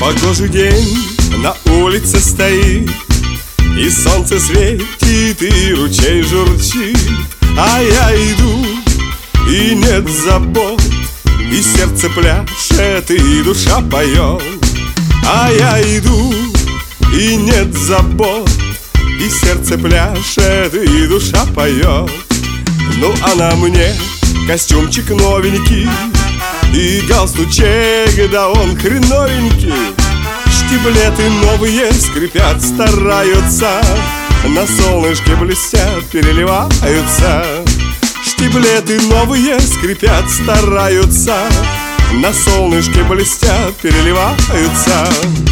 Погожий день на улице стоит, и солнце светит, и ручей журчит. А я иду, и нет забот, и сердце пляшет, и душа поет. А я иду, и нет забот, и сердце пляшет, и душа поет. Ну а на мне костюмчик новенький, и галстучек, да он хреновенький. Штиблеты новые скрипят, стараются, на солнышке блестят, переливаются. Штиблеты новые скрипят, стараются, на солнышке блестят, переливаются.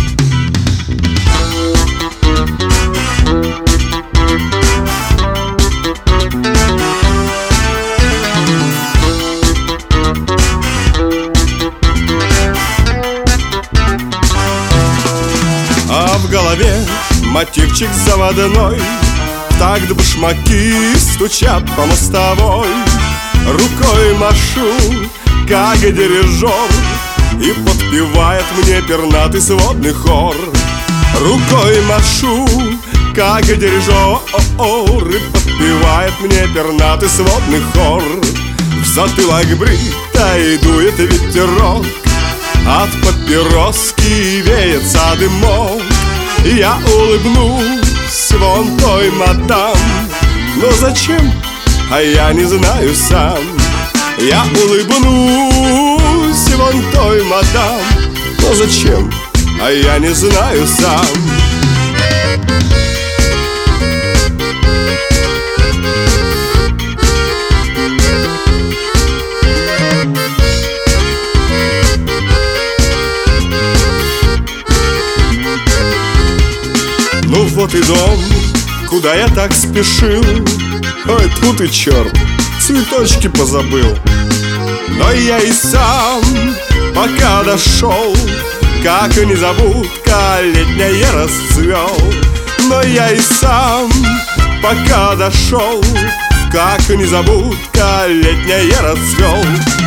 А в голове мотивчик заводной, в такт башмаки стучат по мостовой. Рукой машу, как дирижер, и подпевает мне пернатый сводный хор. Рукой машу, как дирижер, и подпевает мне пернатый сводный хор. В затылок брито и дует ветерок, от папироски веется дымок. Я улыбнусь вон той мадам, но зачем, а я не знаю сам. Я улыбнусь вон той мадам, но зачем, а я не знаю сам. Ну вот и дом, куда я так спешил. Ой, тут и черт, цветочки позабыл. Но я и сам, пока дошел, как незабудка летняя расцвел. Но я и сам, пока дошел, как незабудка летняя расцвел.